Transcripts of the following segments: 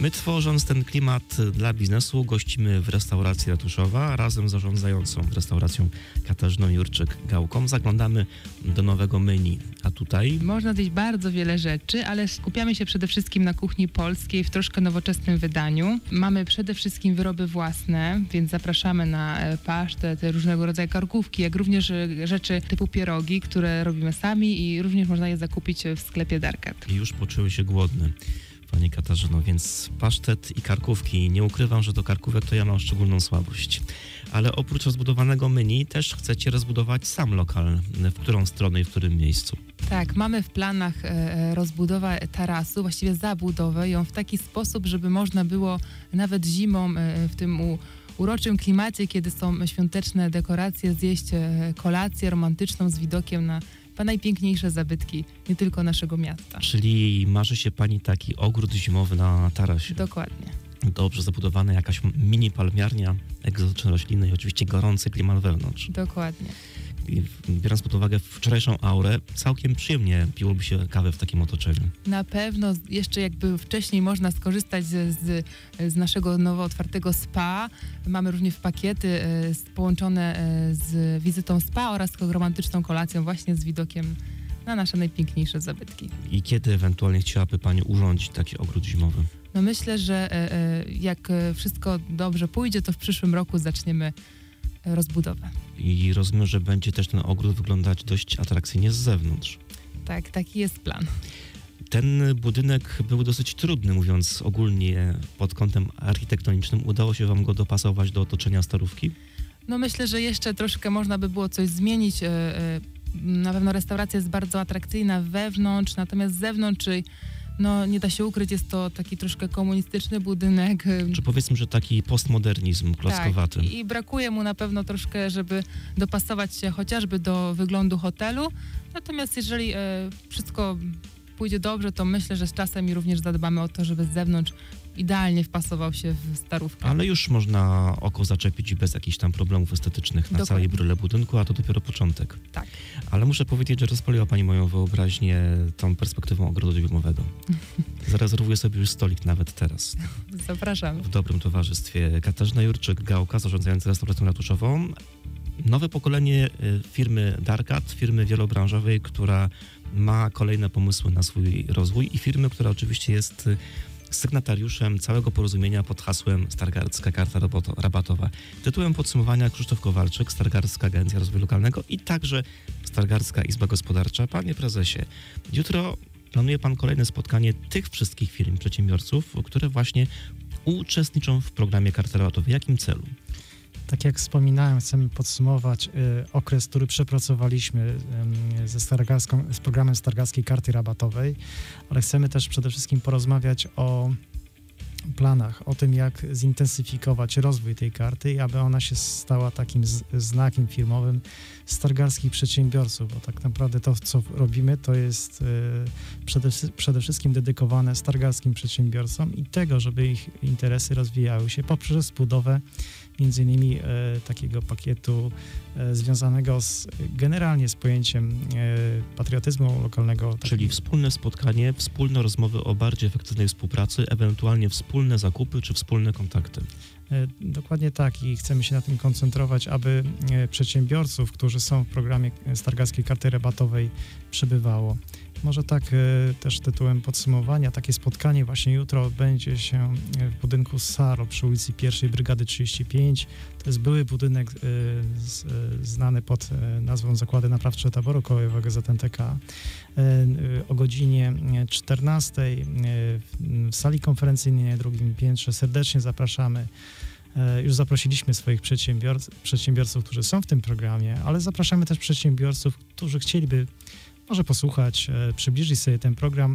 My, tworząc ten klimat dla biznesu, gościmy w restauracji Ratuszowa razem z zarządzającą restauracją Katarzyną Jurczyk-Gałką. Zaglądamy do nowego menu, a tutaj... Można zjeść bardzo wiele rzeczy, ale skupiamy się przede wszystkim na kuchni polskiej w troszkę nowoczesnym wydaniu. Mamy przede wszystkim wyroby własne, więc zapraszamy na pasztet, różnego rodzaju karkówki, jak również rzeczy typu pierogi, które robimy sami i również można je zakupić w sklepie Darkat. I już poczuły się głodny, Pani Katarzyno, więc pasztet i karkówki. Nie ukrywam, że do karkówek to ja mam szczególną słabość. Ale oprócz rozbudowanego menu też chcecie rozbudować sam lokal. W którą stronę i w którym miejscu? Tak, mamy w planach rozbudowę tarasu, właściwie zabudowę ją w taki sposób, żeby można było nawet zimą w tym uroczym klimacie, kiedy są świąteczne dekoracje, zjeść kolację romantyczną z widokiem na najpiękniejsze zabytki nie tylko naszego miasta. Czyli marzy się Pani taki ogród zimowy na tarasie? Dokładnie. Dobrze zabudowana jakaś mini palmiarnia, egzotyczne rośliny i oczywiście gorący klimat wewnątrz. Dokładnie. I biorąc pod uwagę wczorajszą aurę, całkiem przyjemnie piłoby się kawę w takim otoczeniu. Na pewno jeszcze jakby wcześniej można skorzystać z naszego nowo otwartego spa. Mamy również pakiety połączone z wizytą spa oraz romantyczną kolacją właśnie z widokiem na nasze najpiękniejsze zabytki. I kiedy ewentualnie chciałaby Pani urządzić taki ogród zimowy? No myślę, że jak wszystko dobrze pójdzie, to w przyszłym roku zaczniemy rozbudowę. I rozumiem, że będzie też ten ogród wyglądać dość atrakcyjnie z zewnątrz. Tak, taki jest plan. Ten budynek był dosyć trudny, mówiąc ogólnie pod kątem architektonicznym. Udało się Wam go dopasować do otoczenia Starówki? No myślę, że jeszcze troszkę można by było coś zmienić. Na pewno restauracja jest bardzo atrakcyjna wewnątrz, natomiast z zewnątrz no nie da się ukryć, jest to taki troszkę komunistyczny budynek. Czy powiedzmy, że taki postmodernizm klockowaty? Tak, i brakuje mu na pewno troszkę, żeby dopasować się chociażby do wyglądu hotelu. Natomiast jeżeli wszystko pójdzie dobrze, to myślę, że z czasem i również zadbamy o to, żeby z zewnątrz idealnie wpasował się w Starówkę. Ale już można oko zaczepić bez jakichś tam problemów estetycznych na całej bryle budynku, a to dopiero początek. Tak. Ale muszę powiedzieć, że rozpaliła Pani moją wyobraźnię tą perspektywą ogrodu zimowego. Zarezerwuję sobie już stolik nawet teraz. Zapraszamy. W dobrym towarzystwie. Katarzyna Jurczyk-Gałka, zarządzająca restauracją ratuszową. Nowe pokolenie firmy Darkat, firmy wielobranżowej, która ma kolejne pomysły na swój rozwój i firmy, która oczywiście jest sygnatariuszem całego porozumienia pod hasłem Stargardzka Karta Rabatowa. Tytułem podsumowania Krzysztof Kowalczyk, Stargardzka Agencja Rozwoju Lokalnego i także Stargardzka Izba Gospodarcza. Panie prezesie, jutro planuje Pan kolejne spotkanie tych wszystkich firm, przedsiębiorców, które właśnie uczestniczą w programie Karty Rabatowej. W jakim celu? Tak jak wspominałem, chcemy podsumować okres, który przepracowaliśmy z programem Stargardzkiej Karty Rabatowej, ale chcemy też przede wszystkim porozmawiać o planach, o tym, jak zintensyfikować rozwój tej karty i aby ona się stała takim znakiem firmowym stargardzkich przedsiębiorców, bo tak naprawdę to, co robimy, to jest przede wszystkim dedykowane stargardzkim przedsiębiorcom i tego, żeby ich interesy rozwijały się poprzez budowę między innymi takiego pakietu związanego generalnie z pojęciem patriotyzmu lokalnego. Czyli wspólne spotkanie, wspólne rozmowy o bardziej efektywnej współpracy, ewentualnie wspólne zakupy czy wspólne kontakty. Dokładnie tak i chcemy się na tym koncentrować, aby przedsiębiorców, którzy są w programie Stargardzkiej Karty Rabatowej, przybywało. Może tak też tytułem podsumowania, takie spotkanie właśnie jutro odbędzie się w budynku SARO przy ulicy 1 Brygady 35. To jest były budynek znany pod nazwą Zakłady Naprawcze Taboru Kolejowego ZNTK. O godzinie 14 w sali konferencyjnej na drugim piętrze serdecznie zapraszamy. Już zaprosiliśmy swoich przedsiębiorców, którzy są w tym programie, ale zapraszamy też przedsiębiorców, którzy chcieliby może posłuchać, przybliżyć sobie ten program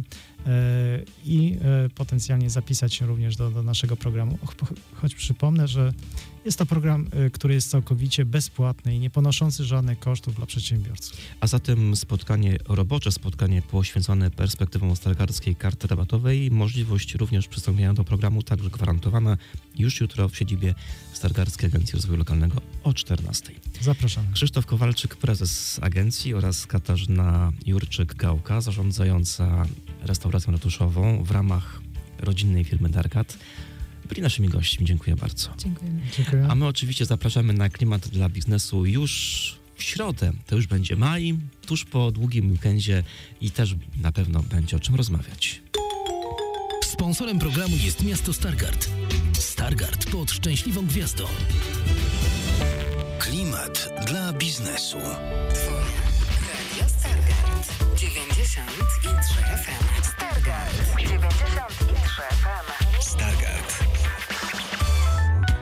i potencjalnie zapisać się również do naszego programu. Choć przypomnę, że jest to program, który jest całkowicie bezpłatny i nie ponoszący żadnych kosztów dla przedsiębiorców. A zatem spotkanie robocze, spotkanie poświęcone perspektywom Stargardzkiej Karty Rabatowej, możliwość również przystąpienia do programu także gwarantowana już jutro w siedzibie Stargardzkiej Agencji Rozwoju Lokalnego o 14:00. Zapraszamy. Krzysztof Kowalczyk, prezes agencji oraz Katarzyna Jurczyk-Gałka, zarządzająca restauracją ratuszową w ramach rodzinnej firmy Darkat. Byli naszymi gośćmi. Dziękuję bardzo. Dziękujemy. Dziękuję. A my oczywiście zapraszamy na Klimat dla biznesu już w środę. To już będzie maj, tuż po długim weekendzie i też na pewno będzie o czym rozmawiać. Sponsorem programu jest miasto Stargard. Stargard pod szczęśliwą gwiazdą. Klimat dla biznesu.